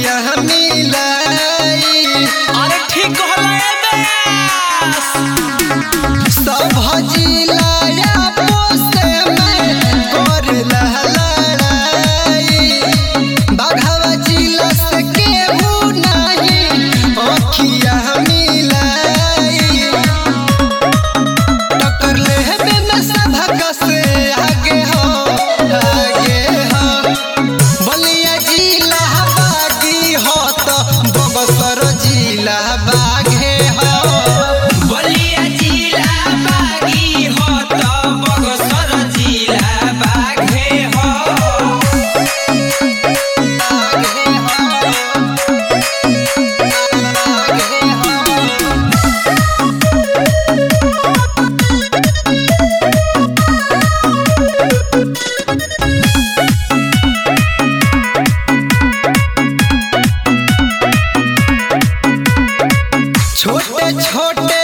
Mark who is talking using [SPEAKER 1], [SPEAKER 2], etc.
[SPEAKER 1] अखिया मिलाई।
[SPEAKER 2] अरे ठीक कहला
[SPEAKER 1] सब जिलाया पोसे में कर लड़ाई। बाघवा जिला से केहू नहीं अखिया मिलाई। टक्कर लेबे में सबक से आगे हो बलिया जिला बागी हो तो बगसर जिला बाघे हो।
[SPEAKER 2] बलिया जिला बागी हो तो बगसर जिला बाघे हो।
[SPEAKER 1] छोटे छोटे